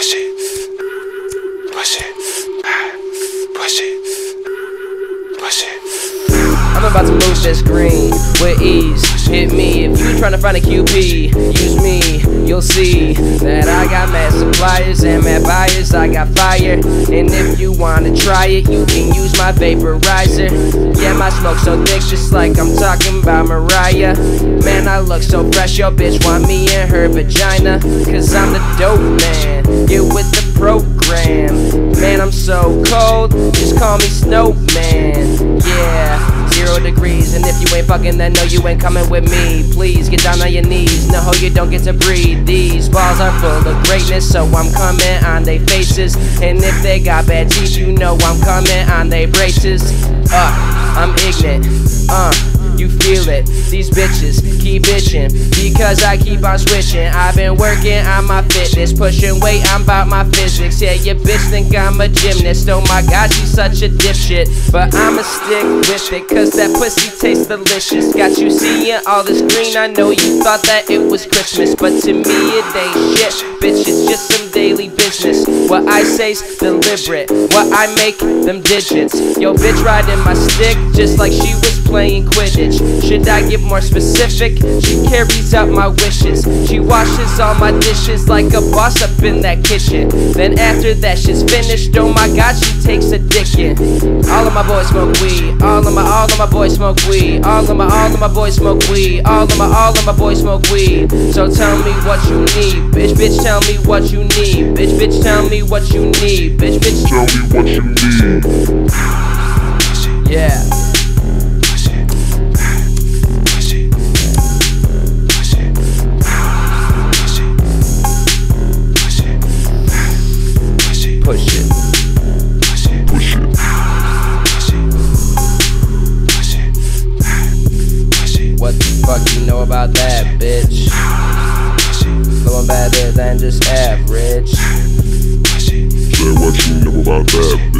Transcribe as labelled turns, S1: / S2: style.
S1: push it, push it, push it, push it.
S2: I'm about to move this green with ease. Hit me if you tryna find a QP. Use me, you'll see that I got mad suppliers and mad buyers. I got fire, and if you wanna try it, you can use my vaporizer. Yeah, my smoke so thick, just like I'm talking about Mariah. Man, I look so fresh, your bitch want me in her vagina. Cause I'm the dope man, get with the program. Man, I'm so cold, just call me Snowman. Yeah, 0 degrees, and if you ain't fucking, then no, you ain't coming with me. Please get down on your knees, no, you don't get to breathe. These balls are full of greatness, so I'm coming on they faces. And if they got bad teeth, you know I'm coming on they braces. I'm ignorant, you feel it. These bitches keep bitching because I keep on switching. I've been working on my fitness, pushing weight, I'm about my physics. Yeah, your bitch think I'm a gymnast. Oh my god, she's such a dipshit, but I'ma stick with it cause that pussy tastes delicious. Got you seeing all this green, I know you thought that it was Christmas, but to me it ain't shit, bitch, it's just some daily business. What I say's deliberate, what I make, them digits. Yo, bitch riding my stick just like she was playing Quidditch. Should I get more specific? She carries out my wishes. She washes all my dishes like a boss up in that kitchen. Then after that shit's finished, oh my god, she takes a dick in. All of my boys smoke weed. All of my boys smoke weed. All of my boys smoke weed. All of my boys smoke weed. So tell me what you need, bitch, bitch, tell me what you need. Bitch, bitch, tell me what you need. Bitch, bitch,
S3: tell me what you need.
S2: Yeah. Push it.
S3: Push it.
S2: What the fuck you know about that, bitch? Flowing better than just average.
S3: Say what you know about that.